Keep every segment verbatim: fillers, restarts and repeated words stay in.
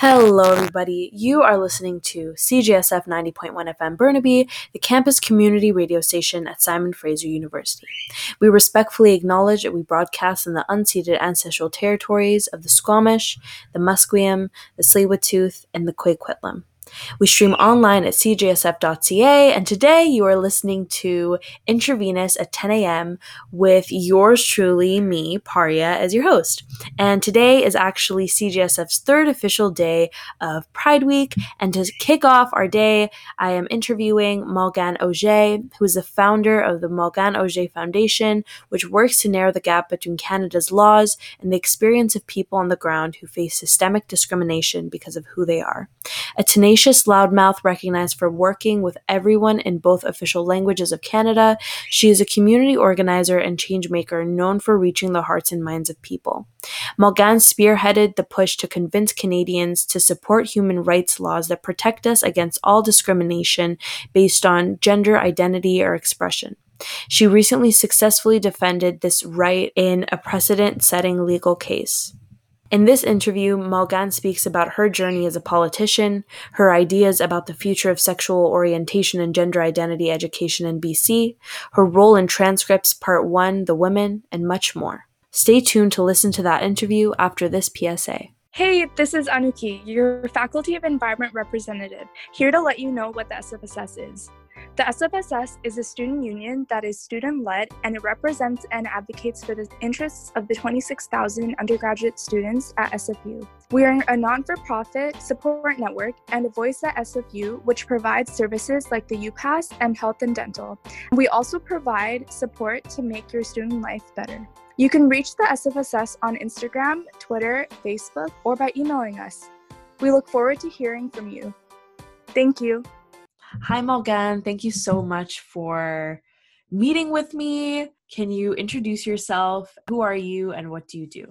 Hello, everybody. You are listening to C J S F ninety point one F M Burnaby, the campus community radio station at Simon Fraser University. We respectfully acknowledge that we broadcast in the unceded ancestral territories of the Squamish, the Musqueam, the Tsleil-Waututh, and the Coquitlam. We stream online at c j s f dot c a, and today you are listening to Intravenous at ten a.m. with yours truly, me, Paria, as your host. And today is actually C J S F's third official day of Pride Week, and to kick off our day, I am interviewing Morgane Auger, who is the founder of the Morgane Auger Foundation, which works to narrow the gap between Canada's laws and the experience of people on the ground who face systemic discrimination because of who they are. A tenacious loudmouth recognized for working with everyone in both official languages of Canada, she is a community organizer and changemaker known for reaching the hearts and minds of people. Morgane spearheaded the push to convince Canadians to support human rights laws that protect us against all discrimination based on gender identity or expression. She recently successfully defended this right in a precedent-setting legal case. In this interview, Morgane speaks about her journey as a politician, her ideas about the future of sexual orientation and gender identity education in B C, her role in Transcripts Part one, The Women, and much more. Stay tuned to listen to that interview after this P S A. Hey, this is Anuki, your Faculty of Environment representative, here to let you know what the S F S S is. The S F S S is a student union that is student-led, and it represents and advocates for the interests of the twenty-six thousand undergraduate students at S F U. We are a non-for-profit support network and a voice at S F U, which provides services like the UPass and health and dental. We also provide support to make your student life better. You can reach the S F S S on Instagram, Twitter, Facebook, or by emailing us. We look forward to hearing from you. Thank you. Hi, Morgane. Thank you so much for meeting with me. Can you introduce yourself? Who are you and what do you do?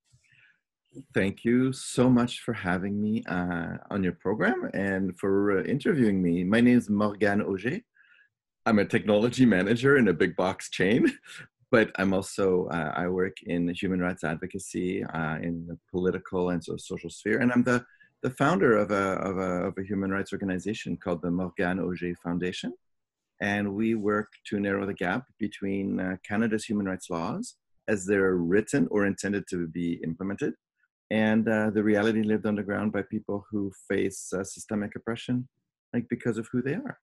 Thank you so much for having me uh, on your program and for uh, interviewing me. My name is Morgane Auger. I'm a technology manager in a big box chain, but I'm also, uh, I work in human rights advocacy uh, in the political and so social sphere, and I'm the the founder of a, of a, of a human rights organization called the Morgane Auger Foundation. And we work to narrow the gap between uh, Canada's human rights laws as they're written or intended to be implemented, and uh, the reality lived on the ground by people who face uh, systemic oppression, like because of who they are.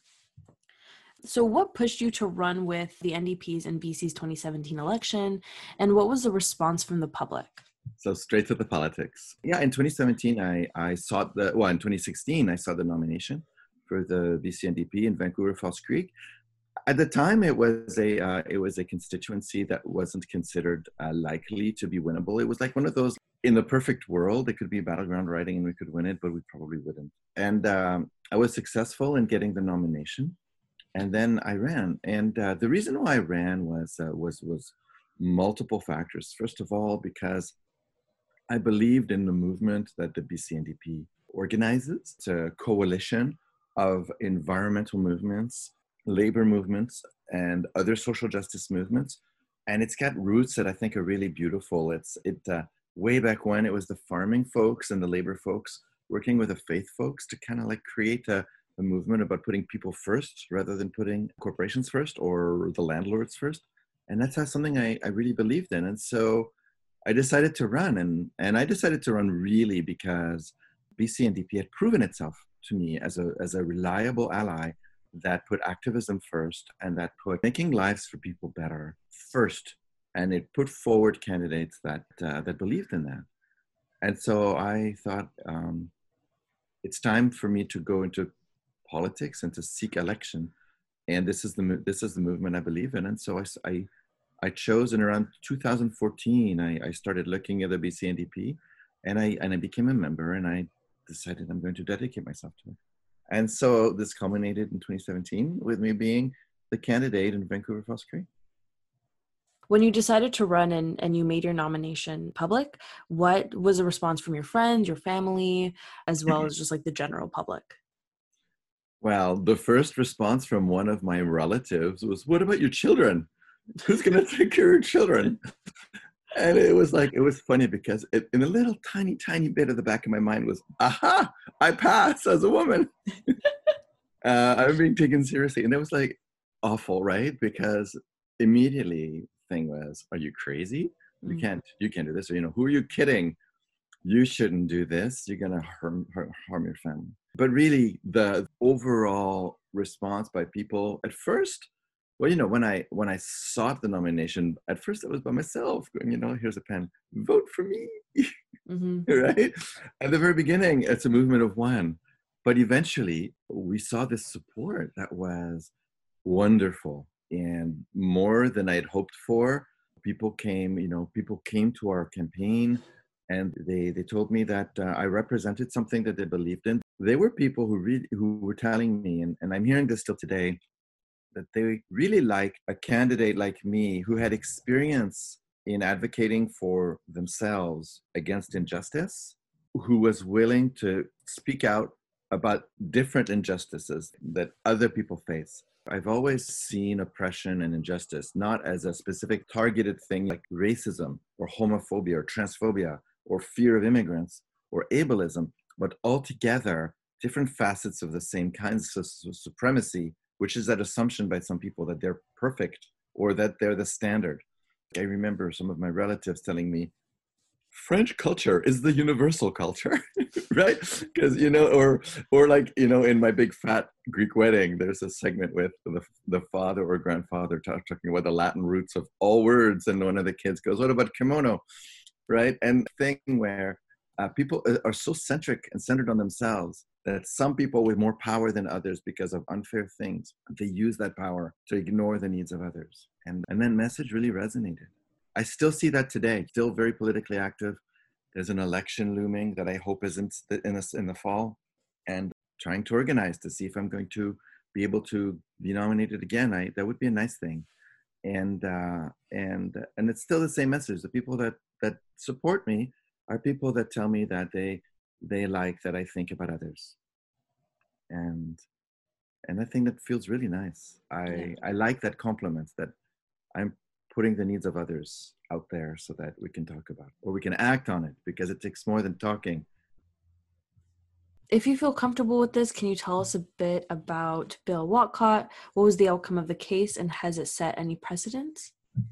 So what pushed you to run with the N D Ps in B C's twenty seventeen election, and what was the response from the public? So straight to the politics. Yeah, in twenty seventeen, I, I sought the, well, in twenty sixteen, I saw the nomination for the B C N D P in Vancouver Falls Creek. At the time, it was a uh, it was a constituency that wasn't considered uh, likely to be winnable. It was like one of those, in the perfect world, it could be battleground riding and we could win it, but we probably wouldn't. And um, I was successful in getting the nomination, and then I ran. And uh, the reason why I ran was uh, was was multiple factors. First of all, because I believed in the movement that the B C N D P organizes. It's a coalition of environmental movements, labor movements, and other social justice movements. And it's got roots that I think are really beautiful. It's it uh, way back when it was the farming folks and the labor folks working with the faith folks to kind of like create a, a movement about putting people first rather than putting corporations first or the landlords first. And that's how something I, I really believed in. And so I decided to run, and, and I decided to run really because B C N D P had proven itself to me as a as a reliable ally that put activism first and that put making lives for people better first, and it put forward candidates that uh, that believed in that. And so I thought um, it's time for me to go into politics and to seek election, and this is the this is the movement I believe in. And so I. I I chose in around two thousand fourteen, I, I started looking at the B C N D P, and I and I became a member, and I decided I'm going to dedicate myself to it. And so this culminated in twenty seventeen with me being the candidate in Vancouver Falls Creek. When you decided to run and, and you made your nomination public, what was the response from your friends, your family, as well as just like the general public? Well, the first response from one of my relatives was, "What about your children? Who's going to take care of your children?" And it was like, it was funny because it, in a little tiny, tiny bit of the back of my mind was, aha, I pass as a woman. uh, I'm being taken seriously. And it was like awful, right? Because immediately thing was, are you crazy? You Mm. can't, you can't do this. Or, you know, who are you kidding? You shouldn't do this. You're going to harm, harm, harm your family. But really the overall response by people at first, well, you know, when I when I sought the nomination, at first it was by myself going, you know, here's a pen, vote for me, Mm-hmm. right? At the very beginning, it's a movement of one. But eventually we saw this support that was wonderful and more than I'd hoped for. People came, you know, people came to our campaign and they they told me that uh, I represented something that they believed in. They were people who really who were telling me, and, and I'm hearing this still today, that they really liked a candidate like me who had experience in advocating for themselves against injustice, who was willing to speak out about different injustices that other people face. I've always seen oppression and injustice not as a specific targeted thing like racism or homophobia or transphobia or fear of immigrants or ableism, but altogether different facets of the same kinds of supremacy, which is that assumption by some people that they're perfect or that they're the standard. I remember some of my relatives telling me, French culture is the universal culture, right? Because, you know, or or like, you know, in my big fat Greek wedding, there's a segment with the, the father or grandfather talk, talking about the Latin roots of all words. And one of the kids goes, what about kimono, right? And thing where uh, people are so centric and centered on themselves that some people with more power than others because of unfair things, they use that power to ignore the needs of others. And, and that message really resonated. I still see that today, still very politically active. There's an election looming that I hope isn't in the, in the fall, and trying to organize to see if I'm going to be able to be nominated again. I, that would be a nice thing. And, uh, and, and it's still the same message. The people that, that support me are people that tell me that they, they like that I think about others. And, and I think that feels really nice. I, Yeah. I like that compliment that I'm putting the needs of others out there so that we can talk about or we can act on it, because it takes more than talking. If you feel comfortable with this, can you tell us a bit about Bill Walcott? What was the outcome of the case, and has it set any precedents?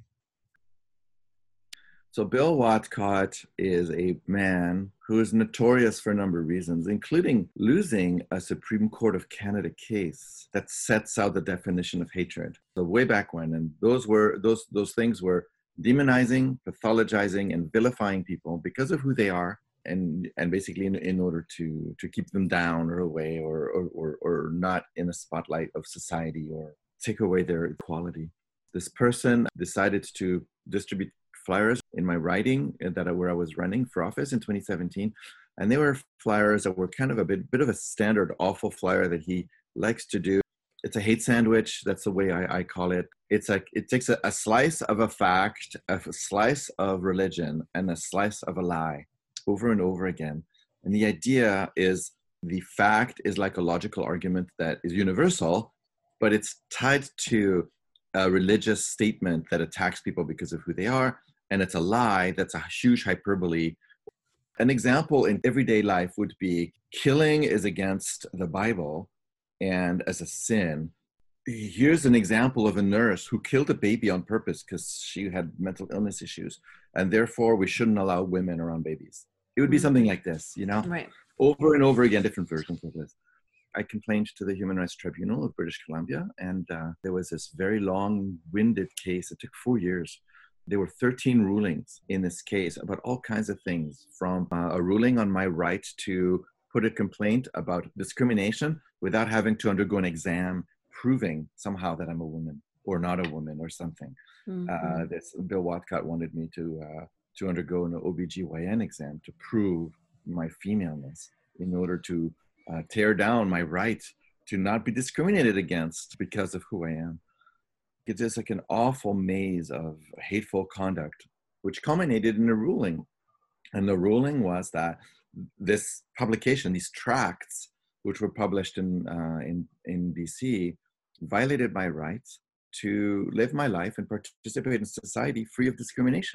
So Bill Walcott is a man who is notorious for a number of reasons, including losing a Supreme Court of Canada case that sets out the definition of hatred. So way back when, and those were those those things were demonizing, pathologizing, and vilifying people because of who they are, and and basically in, in order to to keep them down or away or or, or or not in the spotlight of society or take away their equality. This person decided to distribute flyers in my riding that I, where I was running for office in twenty seventeen, and they were flyers that were kind of a bit bit of a standard awful flyer that he likes to do. It's a hate sandwich. That's the way I, I call it. It's like it takes a, a slice of a fact, a slice of religion, and a slice of a lie over and over again. And the idea is the fact is like a logical argument that is universal, but it's tied to a religious statement that attacks people because of who they are. And it's a lie that's a huge hyperbole. An example in everyday life would be killing is against the Bible and as a sin. Here's an example of a nurse who killed a baby on purpose because she had mental illness issues, and therefore we shouldn't allow women around babies. It would be something like this, you know, Right. over and over again, different versions of this. I complained to the Human Rights Tribunal of British Columbia, and uh, there was this very long-winded case. It took four years. There were thirteen rulings in this case about all kinds of things, from uh, a ruling on my right to put a complaint about discrimination without having to undergo an exam proving somehow that I'm a woman or not a woman or something. Mm-hmm. Uh, this, Bill Walcott wanted me to, uh, to undergo an O B G Y N exam to prove my femaleness in order to uh, tear down my right to not be discriminated against because of who I am. It's just like an awful maze of hateful conduct, which culminated in a ruling. And the ruling was that this publication, these tracts, which were published in, uh, in, in B C, violated my rights to live my life and participate in society free of discrimination.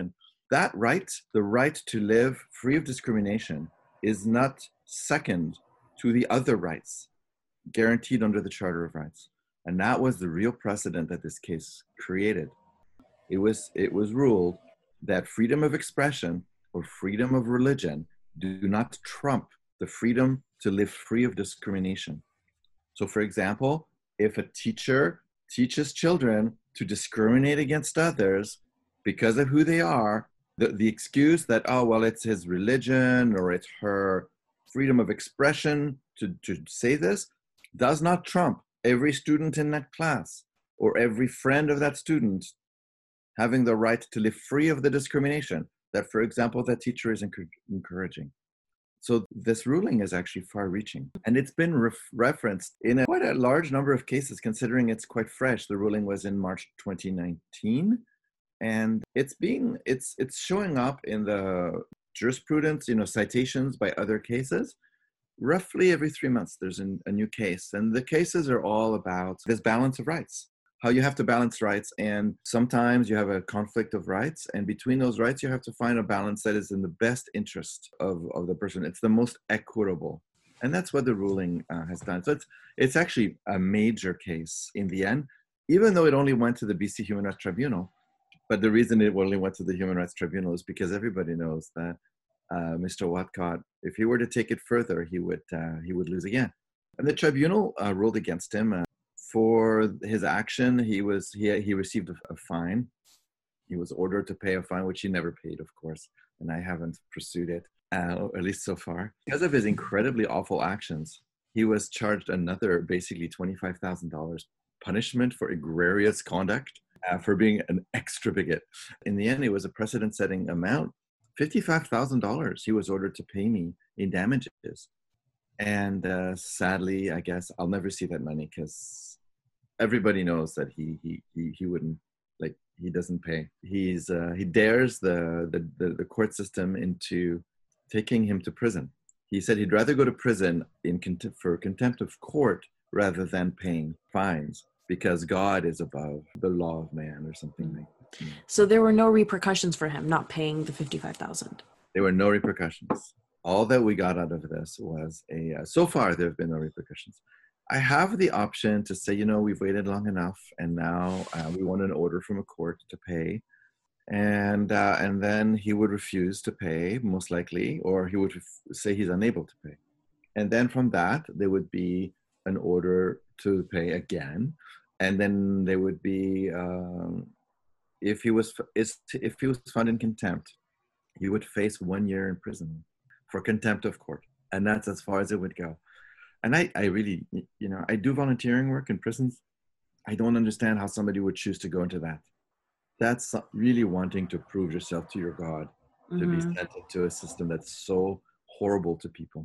that right, the right to live free of discrimination, is not second to the other rights guaranteed under the Charter of Rights. And that was the real precedent that this case created. It was, it was ruled that freedom of expression or freedom of religion do not trump the freedom to live free of discrimination. So for example, if a teacher teaches children to discriminate against others because of who they are, the, the excuse that, oh, well, it's his religion or it's her freedom of expression to, to say this, does not trump every student in that class or every friend of that student having the right to live free of the discrimination that, for example, that teacher is encouraging. So this ruling is actually far-reaching, and it's been ref- referenced in a, quite a large number of cases, considering it's quite fresh. The ruling was in March twenty nineteen, and it's being it's it's showing up in the jurisprudence, you know, citations by other cases. Roughly every three months, there's an, a new case, and the cases are all about this balance of rights. How you have to balance rights, and sometimes you have a conflict of rights, and between those rights you have to find a balance that is in the best interest of, of the person. It's the most equitable, and that's what the ruling uh, has done. So it's it's actually a major case in the end, even though it only went to the B C Human Rights Tribunal. But the reason it only went to the Human Rights Tribunal is because everybody knows that uh, Mister Whatcott, if he were to take it further, he would uh, he would lose again. And the tribunal uh, ruled against him. Uh, For his action, he was he he received a, a fine. He was ordered to pay a fine, which he never paid, of course, and I haven't pursued it, uh, at least so far. Because of his incredibly awful actions, he was charged another, basically twenty-five thousand dollars punishment for egregious conduct, uh, for being an extra bigot. In the end, it was a precedent-setting amount, fifty-five thousand dollars. He was ordered to pay me in damages, and uh, sadly, I guess I'll never see that money because everybody knows that he he he he wouldn't, like, he doesn't pay. He's uh, he dares the, the the the court system into taking him to prison. He said he'd rather go to prison in contempt for contempt of court rather than paying fines because God is above the law of man or something like that. So there were no repercussions for him not paying the fifty-five thousand. There were no repercussions. All that we got out of this was a. Uh, so far, there have been no repercussions. I have the option to say, you know, we've waited long enough, and now uh, we want an order from a court to pay, and uh, and then he would refuse to pay, most likely, or he would ref- say he's unable to pay, and then from that there would be an order to pay again, and then there would be um, if he was if he was found in contempt, he would face one year in prison for contempt of court, and that's as far as it would go. And I, I really, you know, I do volunteering work in prisons. I don't understand how somebody would choose to go into that. That's really wanting to prove yourself to your God, mm-hmm. to be sent into a system that's so horrible to people.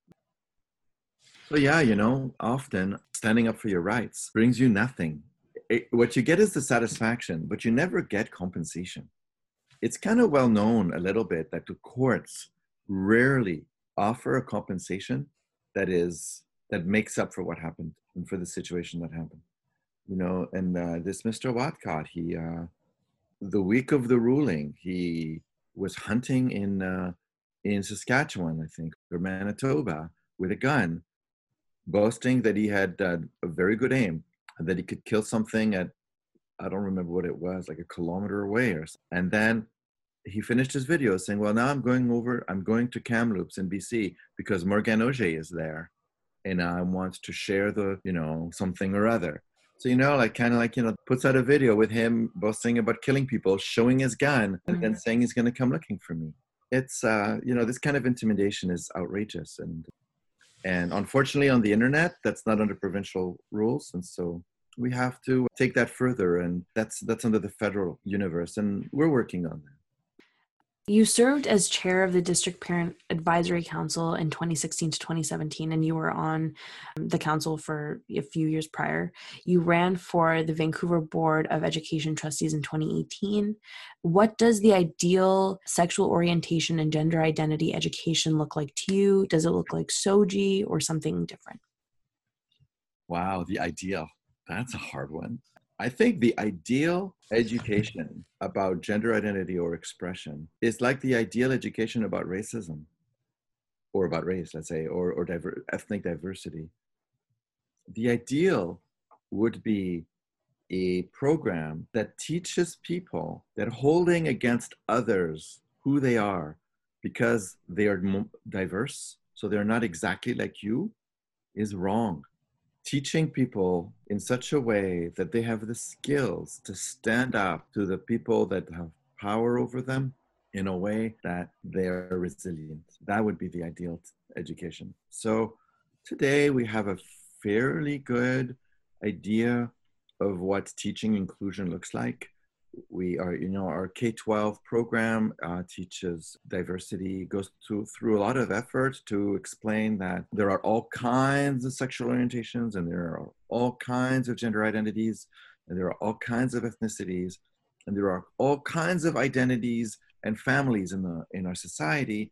So yeah, you know, often standing up for your rights brings you nothing. It, what you get is the satisfaction, but you never get compensation. It's kind of well known a little bit that the courts rarely offer a compensation that is that makes up for what happened and for the situation that happened, you know. And uh, this Mister Whatcott, he uh, the week of the ruling, he was hunting in uh, in Saskatchewan, I think, or Manitoba, with a gun, boasting that he had uh, a very good aim and that he could kill something at, I don't remember what it was, like a kilometer away or something. And then he finished his video saying, well, now I'm going over, I'm going to Kamloops in B C because Morgan Auger is there and I want to share the, you know, something or other. So, you know, like kind of like, you know, puts out a video with him boasting about killing people, showing his gun, and then saying he's going to come looking for me. It's, uh, you know, this kind of intimidation is outrageous. And, and unfortunately on the internet, that's not under provincial rules. And so we have to take that further, and that's, that's under the federal universe, and we're working on that. You served as chair of the District Parent Advisory Council in twenty sixteen to twenty seventeen, and you were on the council for a few years prior. You ran for the Vancouver Board of Education Trustees in twenty eighteen. What does the ideal sexual orientation and gender identity education look like to you? Does it look like S O G I or something different? Wow, the ideal. That's a hard one. I think the ideal education about gender identity or expression is like the ideal education about racism or about race, let's say, or, or diver- ethnic diversity. The ideal would be a program that teaches people that holding against others who they are because they are diverse, so they're not exactly like you, is wrong. Teaching people in such a way that they have the skills to stand up to the people that have power over them in a way that they're resilient. That would be the ideal education. So today we have a fairly good idea of what teaching inclusion looks like. We are, you know, our K twelve program uh, teaches diversity, goes through, through a lot of effort to explain that there are all kinds of sexual orientations and there are all kinds of gender identities and there are all kinds of ethnicities and there are all kinds of identities and families in the in our society.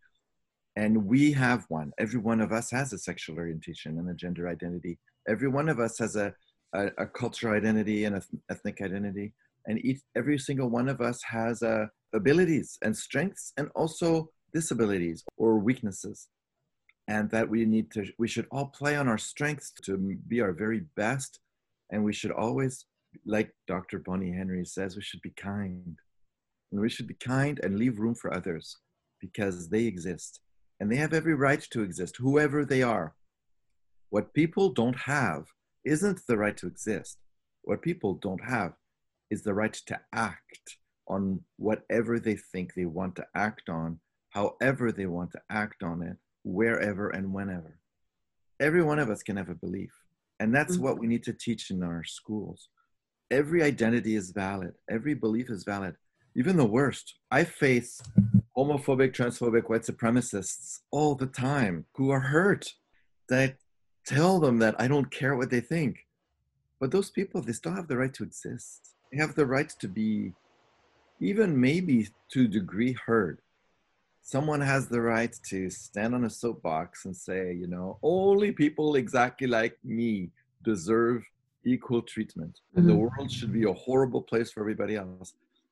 And we have one. Every one of us has a sexual orientation and a gender identity. Every one of us has a, a, a cultural identity and an ethnic identity. And each, every single one of us has uh, abilities and strengths and also disabilities or weaknesses. And that we need to, we should all play on our strengths to be our very best. And we should always, like Doctor Bonnie Henry says, we should be kind. And we should be kind and leave room for others because they exist. And they have every right to exist, whoever they are. What people don't have isn't the right to exist. What people don't have is the right to act on whatever they think they want to act on, however they want to act on it, wherever and whenever. Every one of us can have a belief. And that's what we need to teach in our schools. Every identity is valid. Every belief is valid. Even the worst. I face homophobic, transphobic, white supremacists all the time who are hurt. That I tell them that I don't care what they think. But those people, they still have the right to exist. They have the right to be, even maybe to a degree, heard. Someone has the right to stand on a soapbox and say, you know, only people exactly like me deserve equal treatment. Mm-hmm. And the world should be a horrible place for everybody else.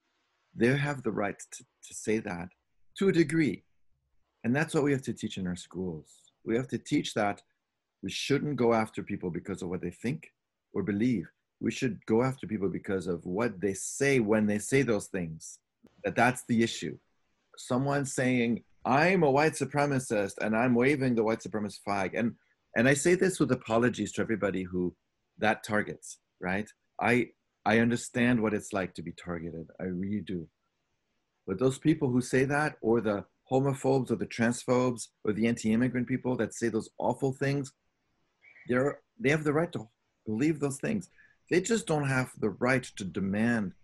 They have the right to, to say that to a degree. And that's what we have to teach in our schools. We have to teach that we shouldn't go after people because of what they think or believe. We should go after people because of what they say when they say those things. That that's the issue. Someone saying, I'm a white supremacist and I'm waving the white supremacist flag. And, and I say this with apologies to everybody who that targets, right? I, I understand what it's like to be targeted. I really do. But those people who say that, or the homophobes or the transphobes or the anti-immigrant people that say those awful things, they're, they have the right to believe those things. They just don't have the right to demand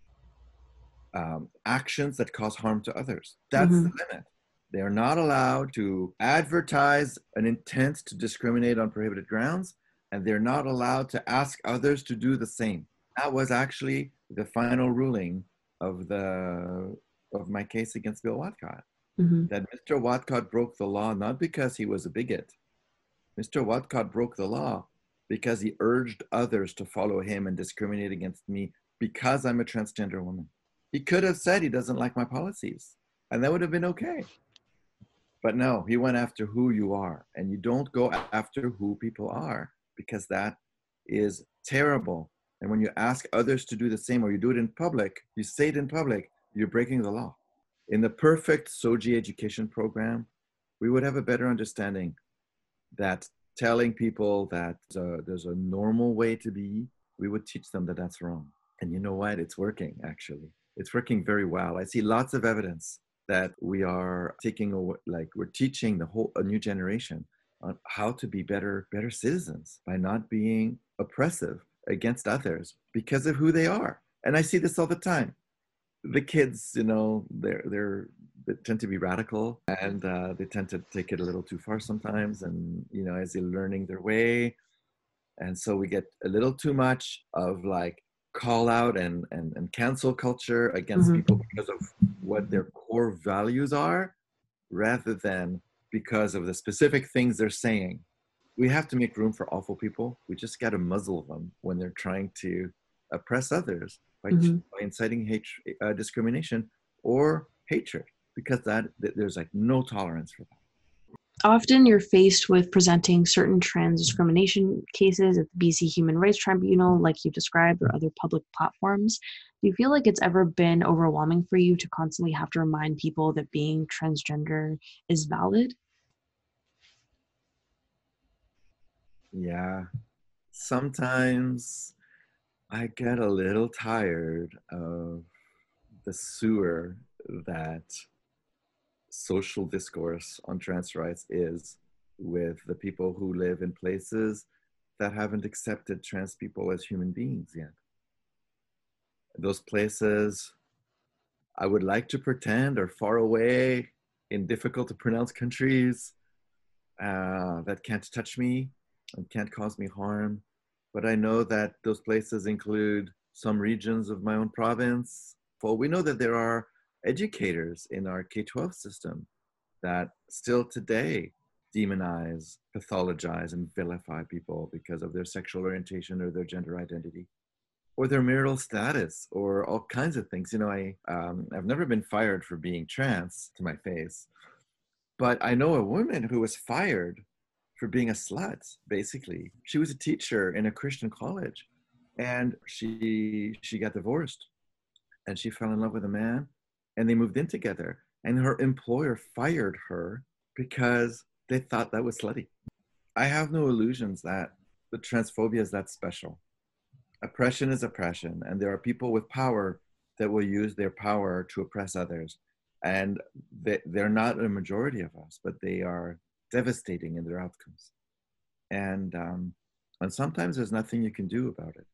um, actions that cause harm to others. That's mm-hmm. the limit. They are not allowed to advertise an intent to discriminate on prohibited grounds, and they're not allowed to ask others to do the same. That was actually the final ruling of the of my case against Bill Watcott. Mm-hmm. That Mister Watcott broke the law not because he was a bigot. Mister Watcott broke the law because he urged others to follow him and discriminate against me because I'm a transgender woman. He could have said he doesn't like my policies, and that would have been okay. But no, he went after who you are, and you don't go after who people are because that is terrible. And when you ask others to do the same, or you do it in public, you say it in public, you're breaking the law. In the perfect SOGI education program, we would have a better understanding that telling people that uh, there's a normal way to be, we would teach them that that's wrong. And you know what? It's working, actually. It's working very well. I see lots of evidence that we are taking, a, like we're teaching the whole, a new generation on how to be better, better citizens by not being oppressive against others because of who they are. And I see this all the time. The kids, you know, they're, they're, they tend to be radical and uh, they tend to take it a little too far sometimes. And, you know, as they're learning their way. And so we get a little too much of like call out and, and, and cancel culture against mm-hmm. people because of what their core values are, rather than because of the specific things they're saying. We have to make room for awful people. We just got to muzzle them when they're trying to oppress others by, Mm-hmm. by inciting hatred, uh, discrimination or hatred, because that, that there's like no tolerance for that. Often you're faced with presenting certain trans discrimination cases at the B C Human Rights Tribunal, like you described, or other public platforms. Do you feel like it's ever been overwhelming for you to constantly have to remind people that being transgender is valid? Yeah, sometimes I get a little tired of the sewer that social discourse on trans rights is, with the people who live in places that haven't accepted trans people as human beings yet. Those places I would like to pretend are far away in difficult to pronounce countries uh, that can't touch me and can't cause me harm. But I know that those places include some regions of my own province. Well, we know that there are educators in our K twelve system that still today demonize, pathologize, and vilify people because of their sexual orientation or their gender identity or their marital status or all kinds of things. You know, I, um, I've never been fired for being trans to my face, but I know a woman who was fired for being a slut, basically. She was a teacher in a Christian college, and she she got divorced, and she fell in love with a man, and they moved in together. And her employer fired her because they thought that was slutty. I have no illusions that the transphobia is that special. Oppression is oppression, and there are people with power that will use their power to oppress others. And they, they're not a majority of us, but they are devastating in their outcomes. And, um, and sometimes there's nothing you can do about it.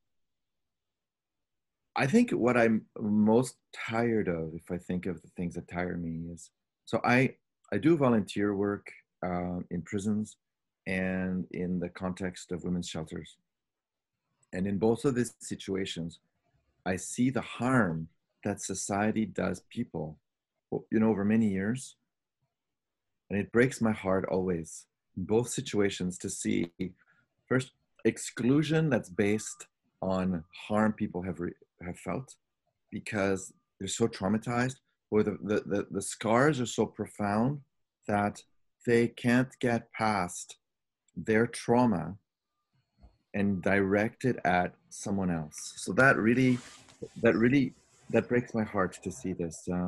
I think what I'm most tired of, if I think of the things that tire me, is, so I, I do volunteer work uh, in prisons and in the context of women's shelters. And in both of these situations, I see the harm that society does people, you know, over many years. And it breaks my heart always, in both situations, to see, first, exclusion that's based on harm people have re- have felt because they're so traumatized, or the, the, the, the scars are so profound that they can't get past their trauma and direct it at someone else. So that really, that really, that breaks my heart to see this. Uh,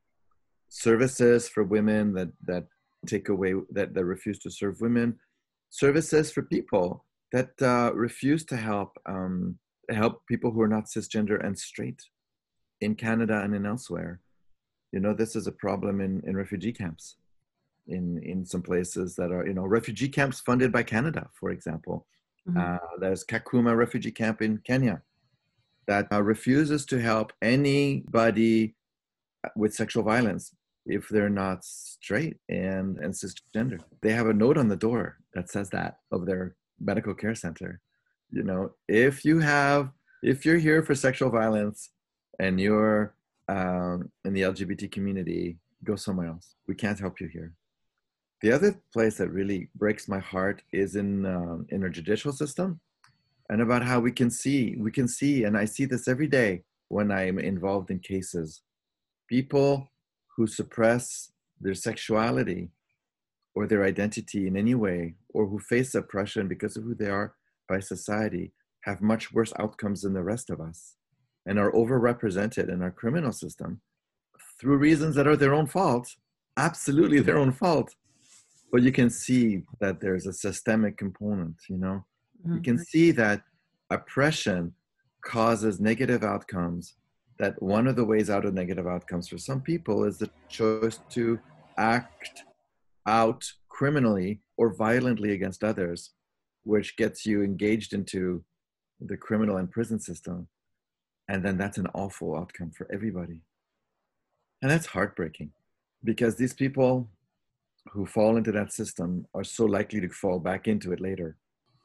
services for women that, that take away, that, that refuse to serve women, services for people that uh, refuse to help um, help people who are not cisgender and straight in Canada and in elsewhere. You know, this is a problem in, in refugee camps, in, in some places that are, you know, refugee camps funded by Canada, for example. Mm-hmm. Uh, there's Kakuma refugee camp in Kenya that uh, refuses to help anybody with sexual violence if they're not straight and, and cisgender. They have a note on the door that says that of their medical care center. You know, if you have, if you're here for sexual violence and you're um, in the L G B T community, go somewhere else. We can't help you here. The other place that really breaks my heart is in um, in our judicial system, and about how we can see, we can see, and I see this every day when I'm involved in cases, people who suppress their sexuality or their identity in any way, or who face oppression because of who they are by society, have much worse outcomes than the rest of us and are overrepresented in our criminal system through reasons that are their own fault, absolutely their own fault. But you can see that there's a systemic component, you know? Mm-hmm. You can see that oppression causes negative outcomes, that one of the ways out of negative outcomes for some people is the choice to act out criminally or violently against others, which gets you engaged into the criminal and prison system. And then that's an awful outcome for everybody. And that's heartbreaking, because these people who fall into that system are so likely to fall back into it later.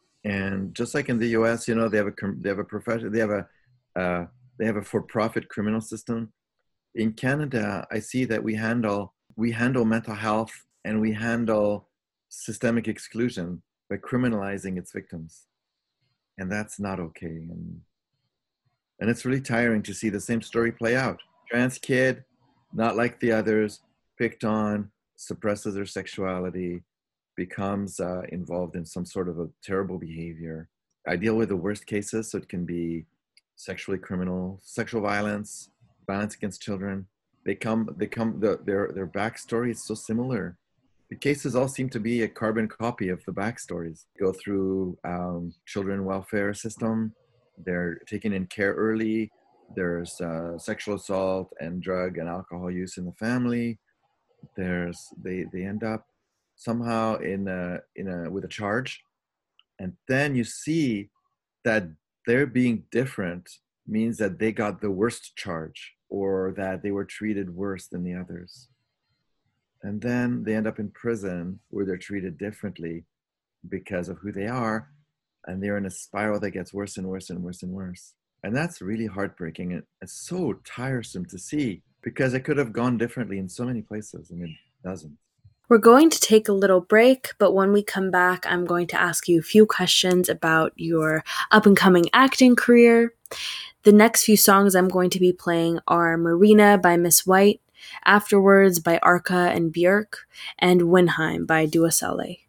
And just like in the U S, you know, they have a they have a profession, they have a uh, they have a for-profit criminal system. In Canada, I see that we handle we handle mental health and we handle systemic exclusion by criminalizing its victims, and that's not okay. And And it's really tiring to see the same story play out. Trans kid, not like the others, picked on, suppresses their sexuality, becomes uh, involved in some sort of a terrible behavior. I deal with the worst cases, so it can be sexually criminal, sexual violence, violence against children. They come, they come, the, their, their backstory is so similar. The cases all seem to be a carbon copy of the backstories. Go through um, children welfare system. They're taken in care early. There's uh, sexual assault and drug and alcohol use in the family. There's they they end up somehow in a in a with a charge, and then you see that their being different means that they got the worst charge, or that they were treated worse than the others. And then they end up in prison where they're treated differently because of who they are, and they're in a spiral that gets worse and worse and worse and worse. And that's really heartbreaking. And it's so tiresome to see because it could have gone differently in so many places, and it doesn't. We're going to take a little break, but when we come back, I'm going to ask you a few questions about your up-and-coming acting career. The next few songs I'm going to be playing are Marina by Miss White, Afterwards by Arca and Björk, and Windheim by Dua Saleh.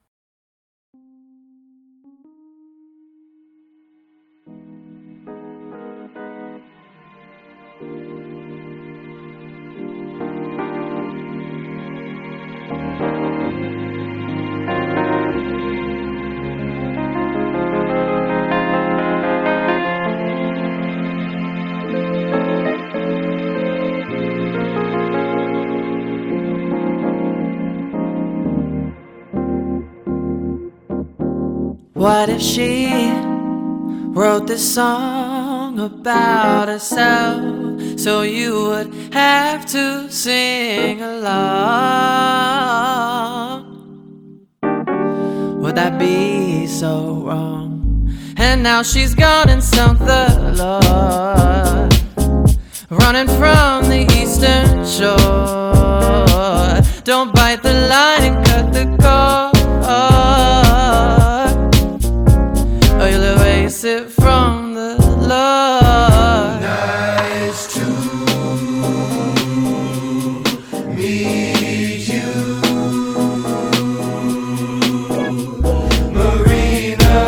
What if she wrote this song about herself so you would have to sing along? Would that be so wrong? And now she's gone and sunk the Lord, running from the eastern shore. Don't bite the line and cut the cord, or you'll erase it from the Lord. Nice to meet you, Marina.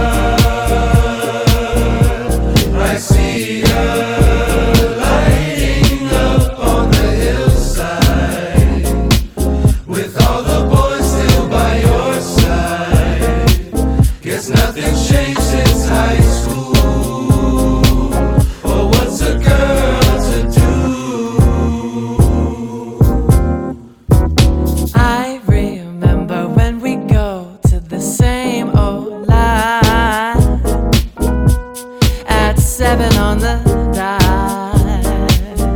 I see her lighting up on the hillside, with all the boys still by your side. Guess nothing's changed since high school. Or what's a girl to do? I remember when we go to the same old line at seven on the dot.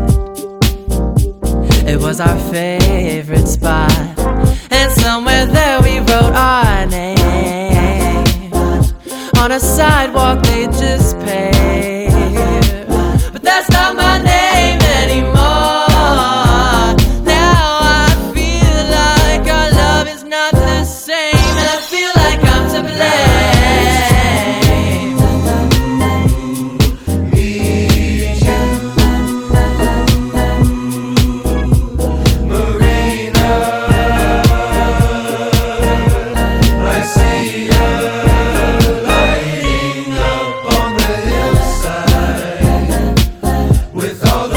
It was our favorite spot, and somewhere there we wrote our name on a sidewalk they just paved. But that's not my name anymore. Now I feel like our love is not the same, and I feel like I'm to blame. Meet you, Marina. I see her lighting up on the hillside, with all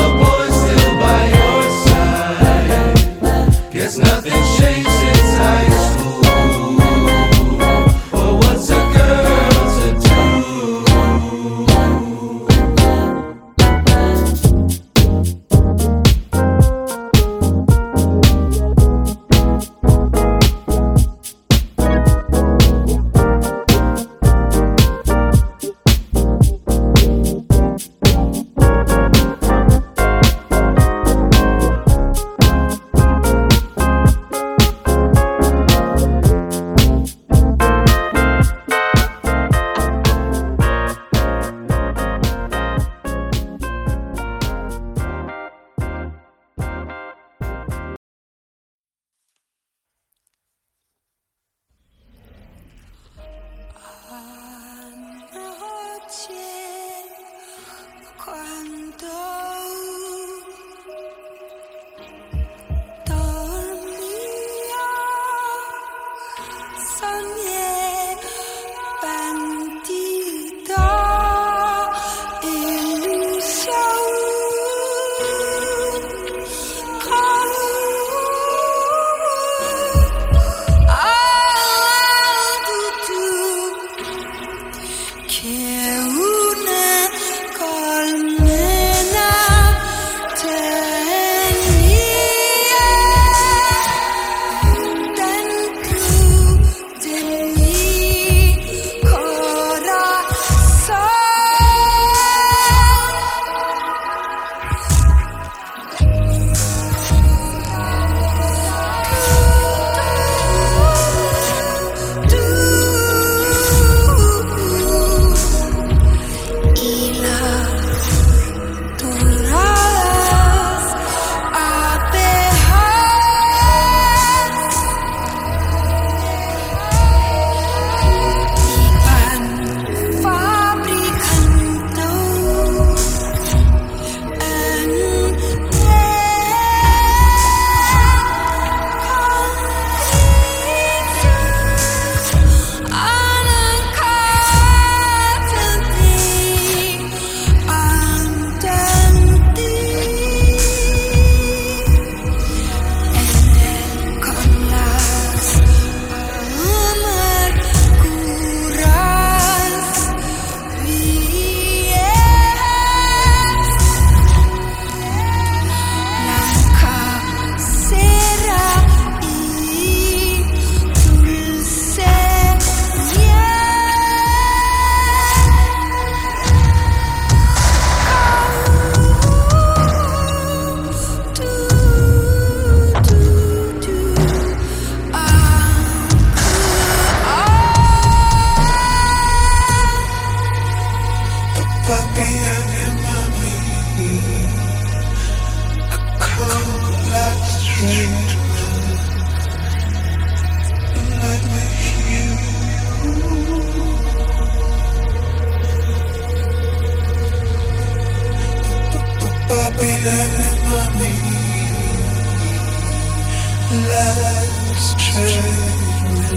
Let's trade.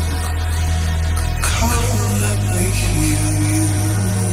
Come, let me heal you.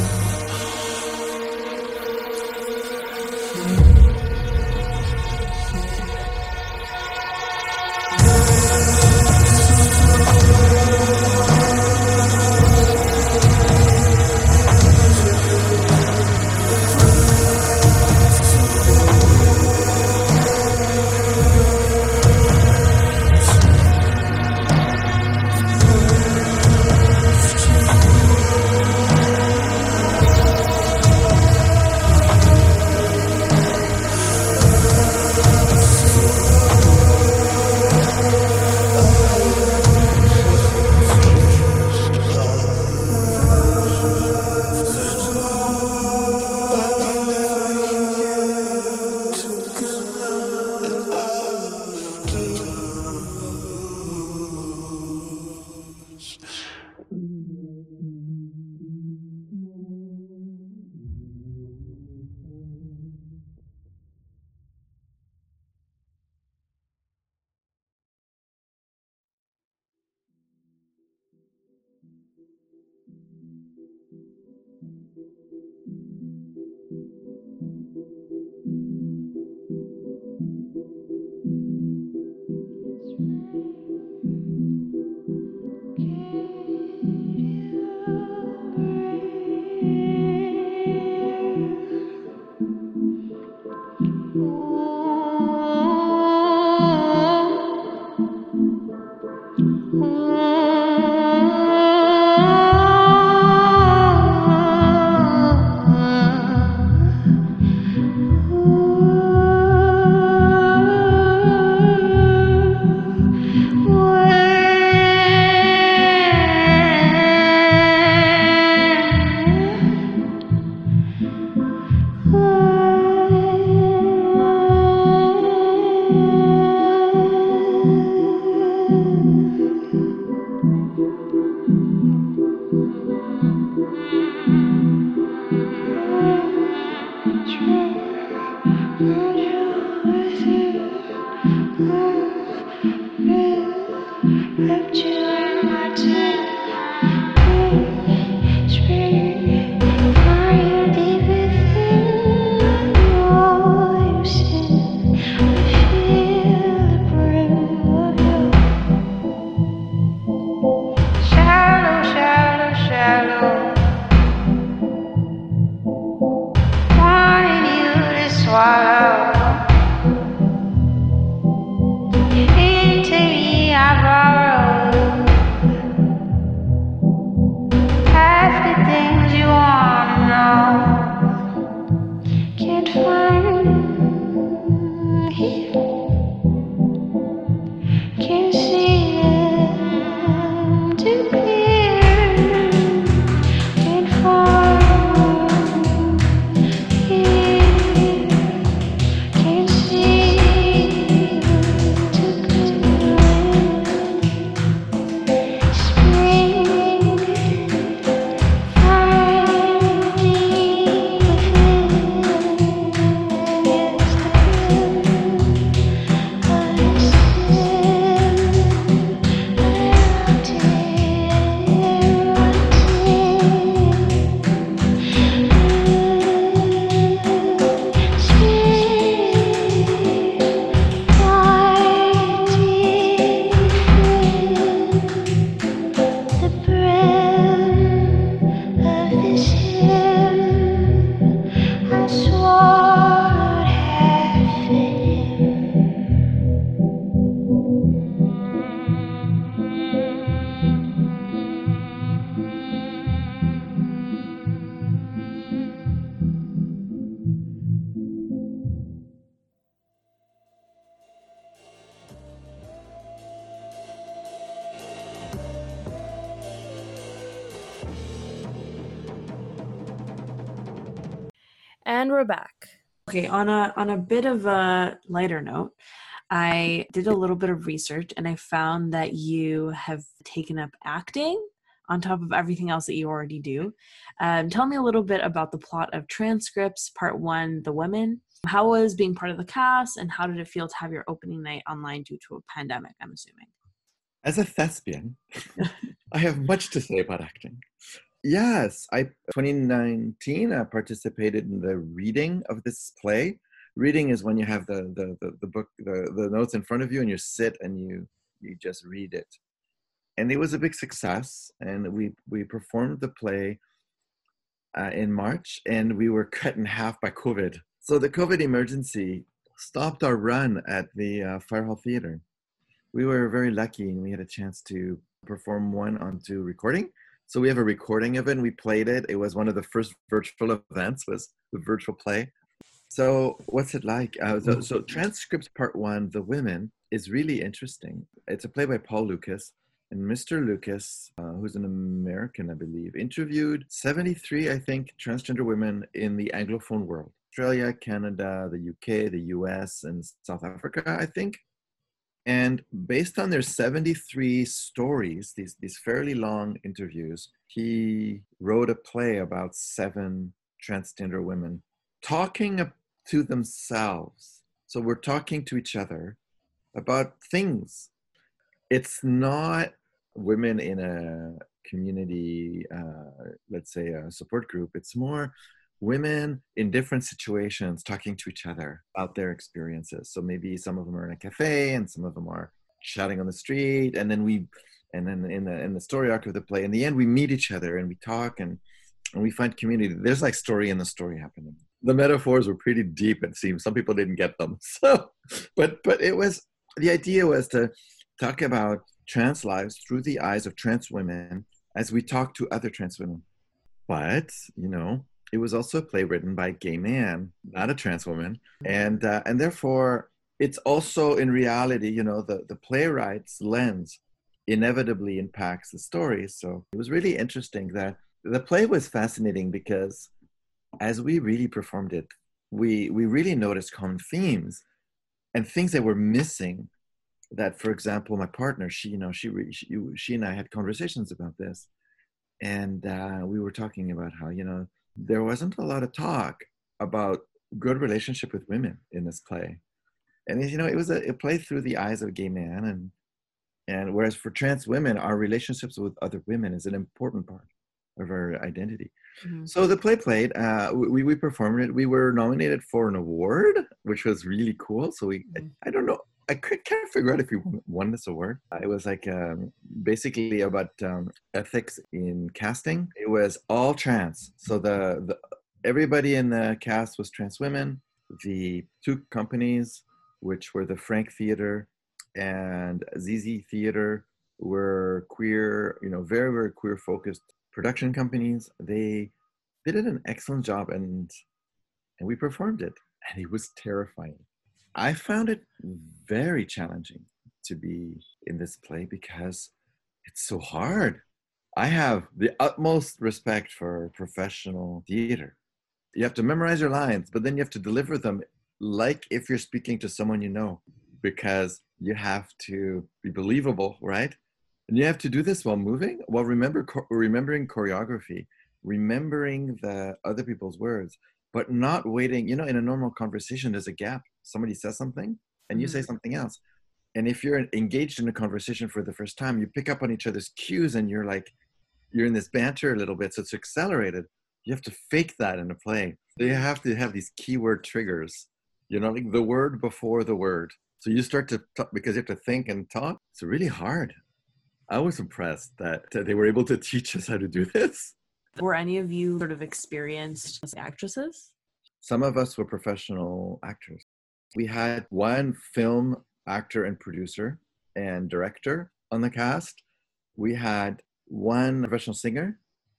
And we're back. Okay, on a on a bit of a lighter note, I did a little bit of research and I found that you have taken up acting on top of everything else that you already do. Um, tell me a little bit about the plot of Transcripts, Part One, The Women, How was being part of the cast, and how did it feel to have your opening night online due to a pandemic, I'm assuming? As a thespian, I have much to say about acting. Yes, I twenty nineteen I participated in the reading of this play. Reading is when you have the the the, the book, the, the notes in front of you, and you sit and you you just read it. And it was a big success, and we we performed the play uh, in March, and we were cut in half by COVID. So the COVID emergency stopped our run at the uh, Fire Hall Theater. We were very lucky, and we had a chance to perform one onto recording. So we have a recording of it, and we played it. It was one of the first virtual events, was the virtual play. So what's it like? Uh, so, so Transcripts Part One, The Women, is really interesting. It's a play by Paul Lucas. And Mister Lucas, uh, who's an American, I believe, interviewed seventy-three, I think, transgender women in the Anglophone world. Australia, Canada, the U K, the U S, and South Africa, I think. And based on their seventy-three stories, these, these fairly long interviews, he wrote a play about seven transgender women talking to themselves. So we're talking to each other about things. It's not women in a community, uh, let's say a support group. It's more women in different situations talking to each other about their experiences. So maybe some of them are in a cafe and some of them are shouting on the street. And then we, and then in the in the story arc of the play, in the end, we meet each other and we talk and, and we find community. There's like story in the story happening. The metaphors were pretty deep, it seems. Some people didn't get them. So, but but it was, the idea was to talk about trans lives through the eyes of trans women as we talk to other trans women. But, you know, it was also a play written by a gay man, not a trans woman. And uh, and therefore, it's also in reality, you know, the, the playwright's lens inevitably impacts the story. So it was really interesting that the play was fascinating because as we really performed it, we, we really noticed common themes and things that were missing. That, for example, my partner, she, you know, she, she, she and I had conversations about this. And uh, we were talking about how, you know, there wasn't a lot of talk about good relationship with women in this play. And, you know, it was a, a play through the eyes of a gay man. And, and whereas for trans women, our relationships with other women is an important part of our identity. Mm-hmm. So the play played, uh, we, we performed it. We were nominated for an award, which was really cool. So we, mm-hmm. I, I don't know. I can't figure out if we won this award. It was like um, basically about um, ethics in casting. It was all trans. So the, the everybody in the cast was trans women. The two companies, which were the Frank Theater and Z Z Theater, were queer, you know, very, very queer focused production companies. They, they did an excellent job, and and we performed it, and it was terrifying. I found it very challenging to be in this play because it's so hard. I have the utmost respect for professional theater. You have to memorize your lines, but then you have to deliver them like if you're speaking to someone you know, because you have to be believable, right? And you have to do this while moving, while remember, remembering choreography, remembering the other people's words, but not waiting. You know, in a normal conversation, there's a gap. Somebody says something and you mm-hmm. say something else. And if you're engaged in a conversation for the first time, you pick up on each other's cues and you're like, you're in this banter a little bit. So it's accelerated. You have to fake that in a play. So you have to have these keyword triggers, you know, like the word before the word. So you start to talk because you have to think and talk. It's really hard. I was impressed that they were able to teach us how to do this. Were any of you sort of experienced as actresses? Some of us were professional actors. We had one film actor and producer and director on the cast. We had one professional singer,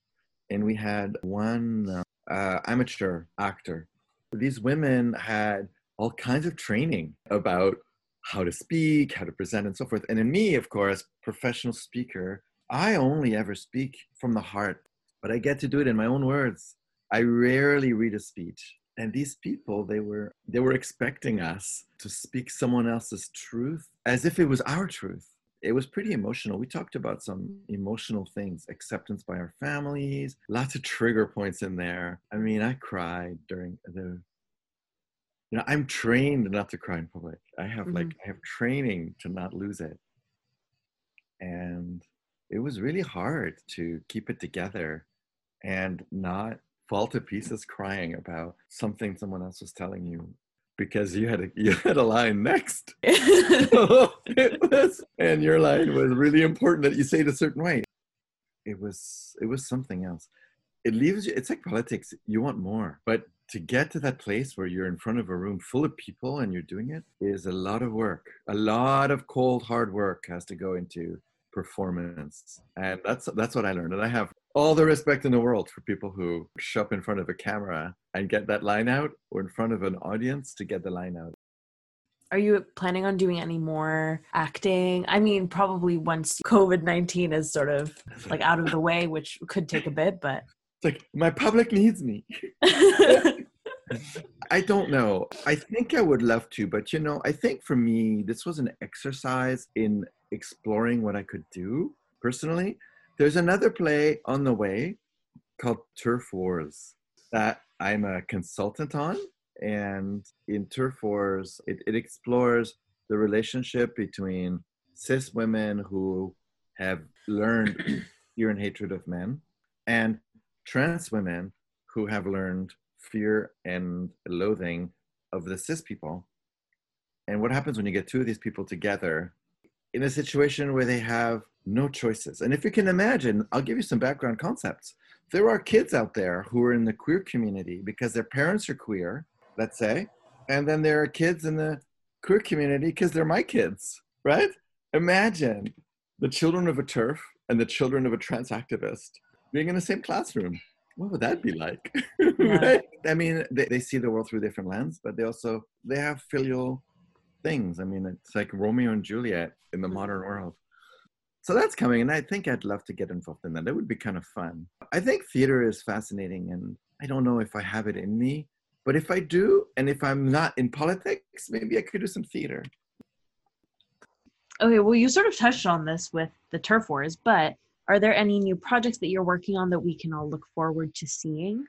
and we had one uh, uh, amateur actor. These women had all kinds of training about how to speak, how to present, and so forth. And in me, of course, professional speaker, I only ever speak from the heart, but I get to do it in my own words. I rarely read a speech. And these people, they were they were expecting us to speak someone else's truth as if it was our truth. It was pretty emotional. We talked about some emotional things, acceptance by our families, lots of trigger points in there. I mean, I cried during the you know, I'm trained not to cry in public. I have Mhm. like, I have training to not lose it. And it was really hard to keep it together and not fall to pieces crying about something someone else was telling you because you had a, you had a line next. It was, and your line was really important that you say it a certain way. It was, it was something else. It leaves you, it's like politics. You want more, but to get to that place where you're in front of a room full of people and you're doing it is a lot of work. A lot of cold, hard work has to go into performance. And that's, that's what I learned. And I have all the respect in the world for people who show up in front of a camera and get that line out, or in front of an audience to get the line out. Are you planning on doing any more acting? I mean, probably once COVID nineteen is sort of like out of the way, which could take a bit, but. It's like, my public needs me. I don't know. I think I would love to, but you know, I think for me, this was an exercise in exploring what I could do personally. There's another play on the way called Turf Wars that I'm a consultant on. And in Turf Wars, it, it explores the relationship between cis women who have learned fear and hatred of men and trans women who have learned fear and loathing of the cis people. And what happens when you get two of these people together in a situation where they have no choices? And if you can imagine, I'll give you some background concepts. There are kids out there who are in the queer community because their parents are queer, let's say, and then there are kids in the queer community because they're my kids, right? Imagine the children of a TERF and the children of a trans activist being in the same classroom. What would that be like? Yeah. Right? I mean, they, they see the world through different lens, but they also, they have filial things. I mean, it's like Romeo and Juliet in the modern world. So that's coming, and I think I'd love to get involved in that. That would be kind of fun. I think theater is fascinating, and I don't know if I have it in me, but if I do, and if I'm not in politics, maybe I could do some theater. Okay, well, you sort of touched on this with the Turf Wars, but are there any new projects that you're working on that we can all look forward to seeing?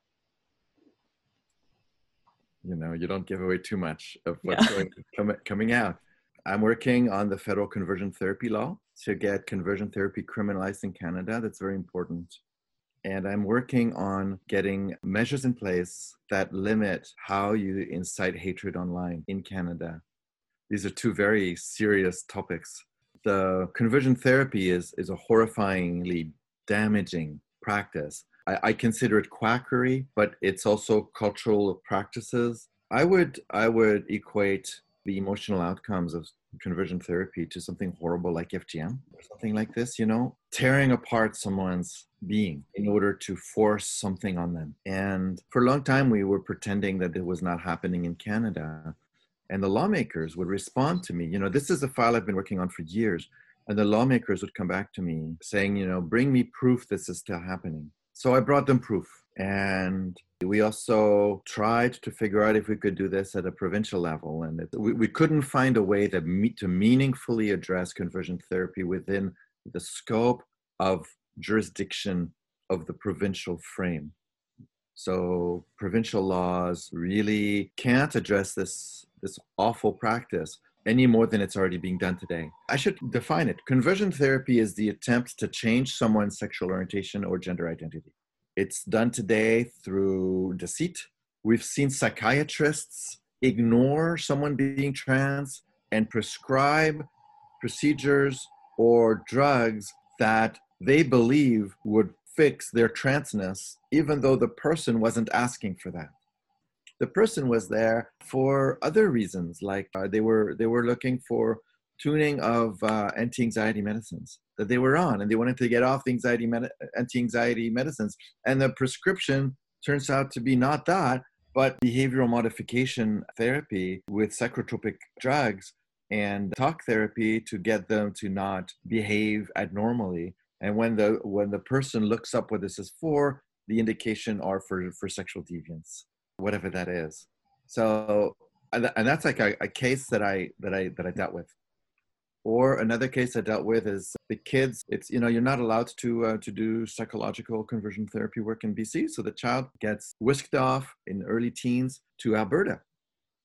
You know, you don't give away too much of what's yeah. going com- coming out. I'm working on the federal conversion therapy law to get conversion therapy criminalized in Canada. That's very important. And I'm working on getting measures in place that limit how you incite hatred online in Canada. These are two very serious topics. The conversion therapy is, is a horrifyingly damaging practice. I, I consider it quackery, but it's also cultural practices. I would, I would equate the emotional outcomes of conversion therapy to something horrible like F G M or something like this, you know, tearing apart someone's being in order to force something on them. And for a long time, we were pretending that it was not happening in Canada. And the lawmakers would respond to me, you know, this is a file I've been working on for years. And the lawmakers would come back to me saying, you know, bring me proof this is still happening. So I brought them proof. And we also tried to figure out if we could do this at a provincial level. And it, we, we couldn't find a way that me, to meaningfully address conversion therapy within the scope of jurisdiction of the provincial frame. So provincial laws really can't address this, this awful practice any more than it's already being done today. I should define it. Conversion therapy is the attempt to change someone's sexual orientation or gender identity. It's done today through deceit. We've seen psychiatrists ignore someone being trans and prescribe procedures or drugs that they believe would fix their transness, even though the person wasn't asking for that. The person was there for other reasons, like uh, they were they were looking for tuning of uh, anti-anxiety medicines that they were on, and they wanted to get off the anxiety med- anti-anxiety medicines. And the prescription turns out to be not that, but behavioral modification therapy with psychotropic drugs and talk therapy to get them to not behave abnormally. And when the when the person looks up what this is for, the indication are for, for sexual deviance, whatever that is. So, and that's like a, a case that I that I that I dealt with. Or another case I dealt with is the kids. It's, you know, you're not allowed to uh, to do psychological conversion therapy work in B C. So the child gets whisked off in early teens to Alberta.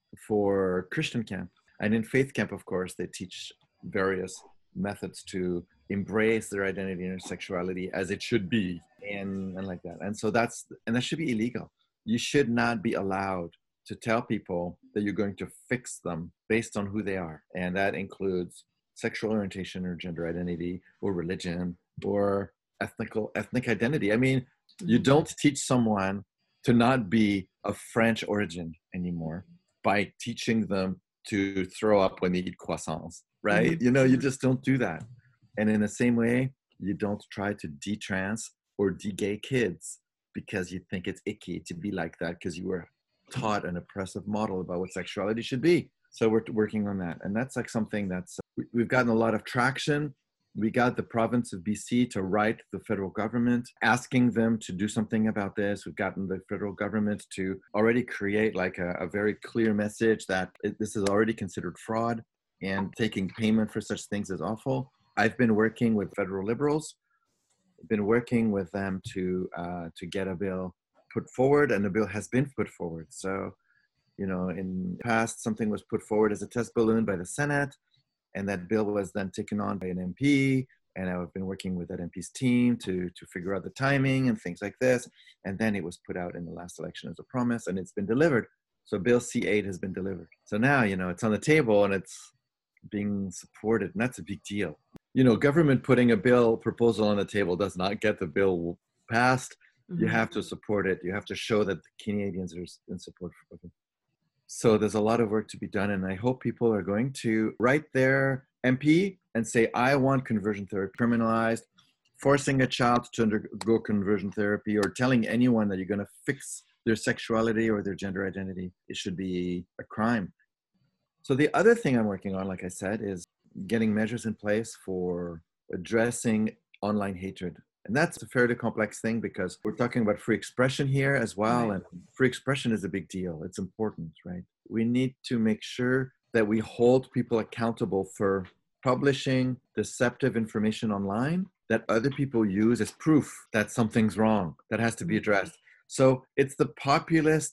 for Christian camp. And in faith camp, of course, they teach various methods to embrace their identity and their sexuality as it should be, and, and like that. And so that's, and that should be illegal. You should not be allowed to tell people that you're going to fix them based on who they are. And that includes sexual orientation or gender identity or religion or ethnical ethnic identity. I mean, you don't teach someone to not be of French origin anymore by teaching them to throw up when they eat croissants, right? Mm-hmm. You know, you just don't do that. And in the same way, you don't try to de-trans or de-gay kids because you think it's icky to be like that because you were taught an oppressive model about what sexuality should be. So we're working on that. And that's like something that's, we've gotten a lot of traction. We got the province of B C to write the federal government, asking them to do something about this. We've gotten the federal government to already create like a, a very clear message that it, this is already considered fraud and taking payment for such things is awful. I've been working with federal liberals, been working with them to uh, to get a bill put forward, and the bill has been put forward. So, you know, in the past, something was put forward as a test balloon by the Senate, and that bill was then taken on by an M P, and I've been working with that M P's team to, to figure out the timing and things like this. And then it was put out in the last election as a promise, and it's been delivered. So Bill C eight has been delivered. So now, you know, it's on the table and it's being supported, and that's a big deal. You know, government putting a bill proposal on the table does not get the bill passed. Mm-hmm. You have to support it. You have to show that the Canadians are in support of it. So there's a lot of work to be done, and I hope people are going to write their M P and say, I want conversion therapy criminalized, forcing a child to undergo conversion therapy, or telling anyone that you're going to fix their sexuality or their gender identity. It should be a crime. So the other thing I'm working on, like I said, is getting measures in place for addressing online hatred. And that's a fairly complex thing because we're talking about free expression here as well. Right. And free expression is a big deal. It's important, right? We need to make sure that we hold people accountable for publishing deceptive information online that other people use as proof that something's wrong, that has to be addressed. So it's the populist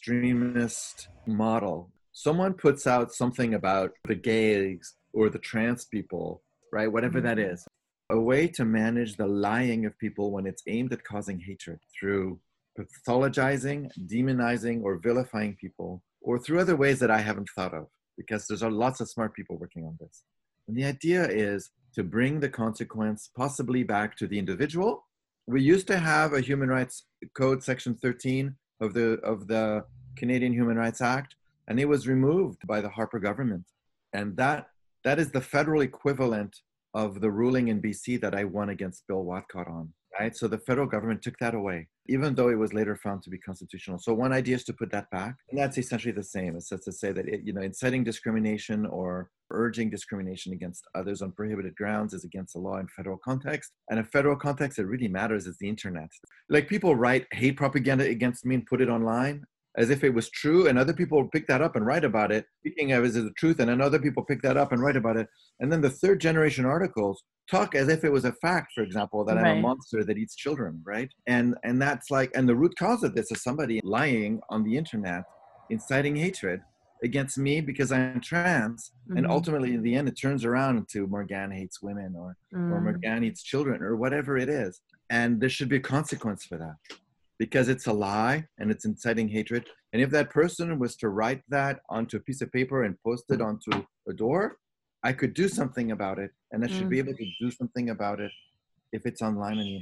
extremist model. Someone puts out something about the gays or the trans people, right? Whatever that is. A way to manage the lying of people when it's aimed at causing hatred through pathologizing, demonizing, or vilifying people, or through other ways that I haven't thought of, because there's lots of smart people working on this. And the idea is to bring the consequence possibly back to the individual. We used to have a Human Rights Code, Section thirteen of the of the Canadian Human Rights Act, and it was removed by the Harper government. And that that is the federal equivalent of the ruling in B C that I won against Bill Watcott on, right? So the federal government took that away, even though it was later found to be constitutional. So one idea is to put that back, and that's essentially the same. It's just to say that, it, you know, inciting discrimination or urging discrimination against others on prohibited grounds is against the law in federal context. And in federal context, it really matters is the internet. Like people write hate propaganda against me and put it online as if it was true, and other people pick that up and write about it, speaking of it as the truth, and then other people pick that up and write about it. And then the third generation articles talk as if it was a fact, for example, that right. I'm a monster that eats children, right? And and that's like, and the root cause of this is somebody lying on the internet, inciting hatred against me because I'm trans. Mm-hmm. And ultimately, in the end, it turns around into Morgane hates women, or, mm. or Morgane eats children, or whatever it is. And there should be a consequence for that, because it's a lie and it's inciting hatred. And if that person was to write that onto a piece of paper and post it onto a door, I could do something about it, and I should mm. be able to do something about it if it's online. And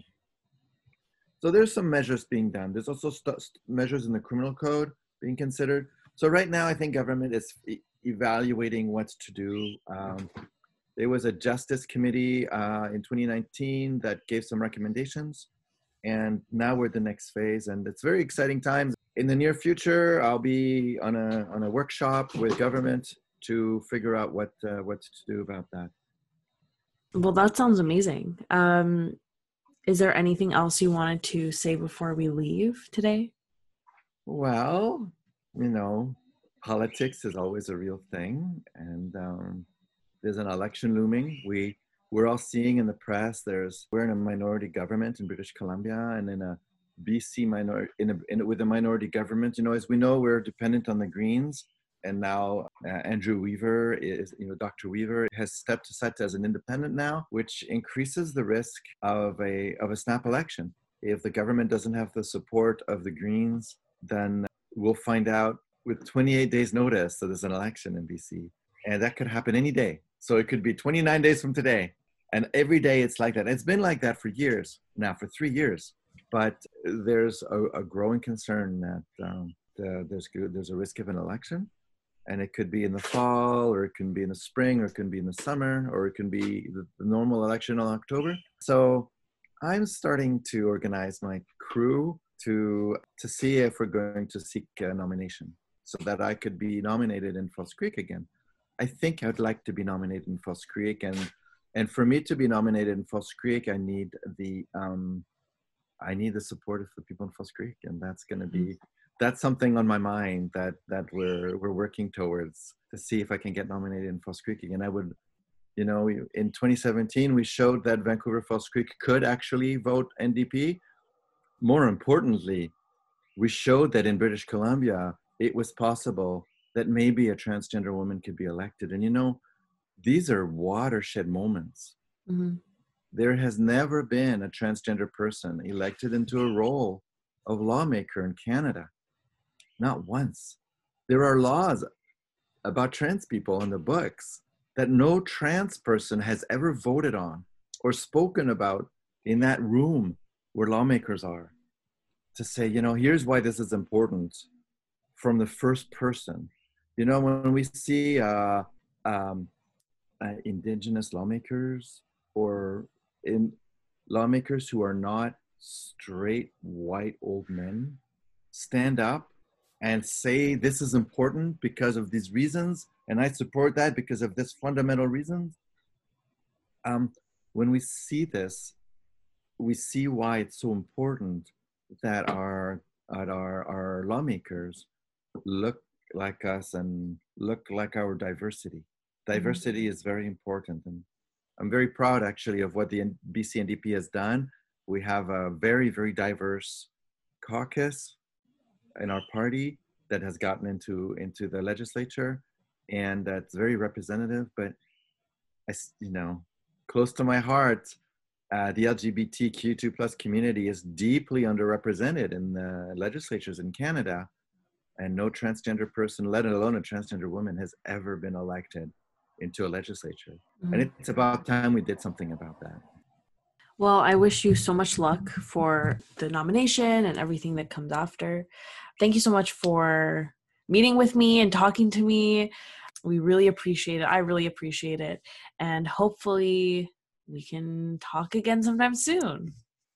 so there's some measures being done. There's also st- measures in the criminal code being considered. So right now, I think government is e- evaluating what to do. Um, there was a justice committee uh, in twenty nineteen that gave some recommendations. And now we're at the next phase, and it's very exciting times. In the near future, I'll be on a on a workshop with government to figure out what uh, what to do about that. Well, that sounds amazing. Um, is there anything else you wanted to say before we leave today? Well, you know, politics is always a real thing, and um, there's an election looming. We We're all seeing in the press, there's, we're in a minority government in British Columbia, and in a B C minority, in a, in a, with a minority government, you know, as we know, we're dependent on the Greens, and now uh, Andrew Weaver is, you know, Doctor Weaver has stepped aside as an independent now, which increases the risk of a of a snap election. If the government doesn't have the support of the Greens, then we'll find out with twenty-eight days notice that there's an election in B C, and that could happen any day. So it could be twenty-nine days from today, and every day it's like that. It's been like that for years now, for three years. But there's a, a growing concern that um, the, there's there's a risk of an election, and it could be in the fall, or it can be in the spring, or it can be in the summer, or it can be the, the normal election in October. So I'm starting to organize my crew to to see if we're going to seek a nomination, so that I could be nominated in False Creek again. I think I'd like to be nominated in False Creek, and and for me to be nominated in False Creek, I need the um, I need the support of the people in False Creek, and that's going to be that's something on my mind that that we're we're working towards, to see if I can get nominated in False Creek again. I would, you know, in twenty seventeen we showed that Vancouver False Creek could actually vote N D P. More importantly, we showed that in British Columbia it was possible that maybe a transgender woman could be elected. And you know, these are watershed moments. Mm-hmm. There has never been a transgender person elected into a role of lawmaker in Canada. Not once. There are laws about trans people in the books that no trans person has ever voted on or spoken about in that room where lawmakers are, to say, you know, here's why this is important from the first person. You know, when we see uh, um, uh, Indigenous lawmakers or in lawmakers who are not straight white old men stand up and say this is important because of these reasons, and I support that because of this fundamental reasons. Um, when we see this, we see why it's so important that our that our, our lawmakers look like us and look like our diversity. Diversity mm-hmm. is very important, and I'm very proud actually of what the B C N D P has done. We have a very, very diverse caucus in our party that has gotten into into the legislature, and that's very representative. But I, you know, close to my heart, uh, the L G B T Q two plus community is deeply underrepresented in the legislatures in Canada, and no transgender person, let alone a transgender woman, has ever been elected into a legislature. Mm-hmm. And it's about time we did something about that. Well, I wish you so much luck for the nomination and everything that comes after. Thank you so much for meeting with me and talking to me. We really appreciate it. I really appreciate it. And hopefully we can talk again sometime soon.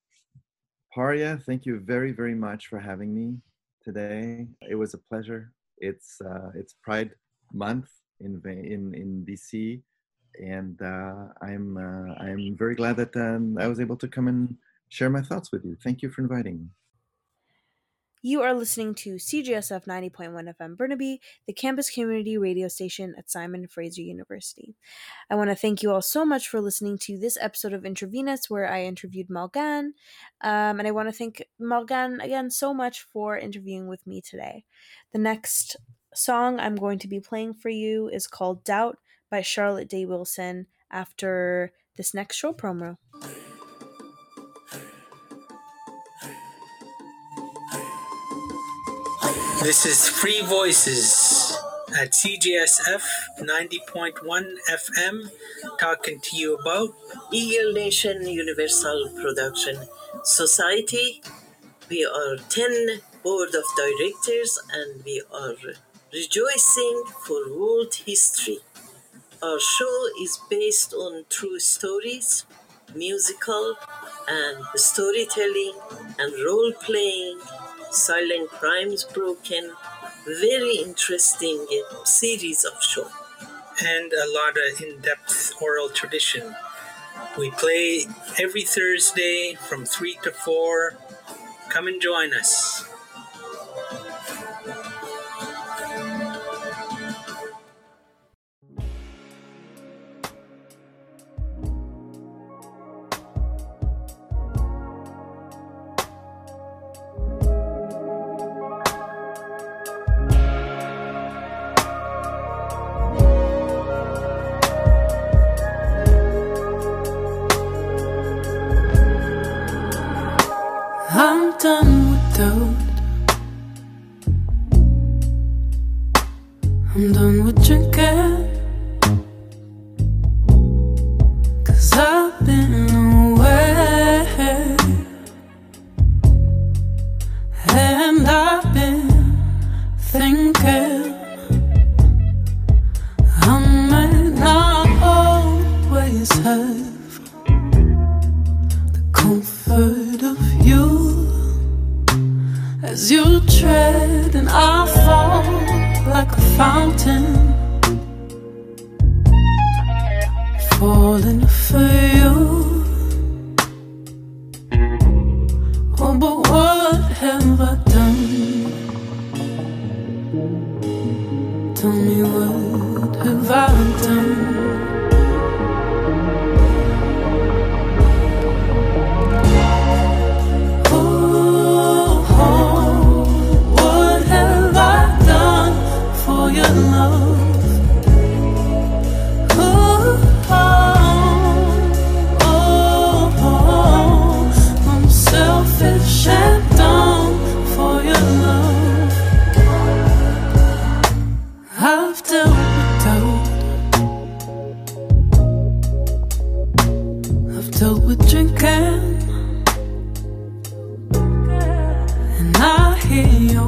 Paria, thank you very, very much for having me today. It was a pleasure. It's uh, it's Pride Month in in in B C, and uh, I'm uh, I'm very glad that um, I was able to come and share my thoughts with you. Thank you for inviting me. You are listening to C G S F ninety point one F M Burnaby, the campus community radio station at Simon Fraser University. I want to thank you all so much for listening to this episode of Intravenous, where I interviewed Morgane. Um, and I want to thank Morgane again so much for interviewing with me today. The next song I'm going to be playing for you is called Doubt by Charlotte Day Wilson after this next show promo. This is Free Voices at C G S F ninety point one F M, talking to you about Eagle Nation Universal Production Society. We are ten board of directors, and we are rejoicing for world history. Our show is based on true stories, musical and storytelling and role-playing, Silent Crimes Broken, very interesting series of shows. And a lot of in-depth oral tradition. We play every Thursday from three to four. Come and join us. I'm done with doubt. I'm done with drinking, 'cause I've been away, and I've been thinking I may not always have the comfort of you as you tread and I fall like a fountain, falling for you. Oh, but what have I done? Tell me, what have I done? Your love, oh, oh, oh, oh. I'm selfish and dumb for your love. I've dealt with doubt, I've dealt with drinking, and I hear you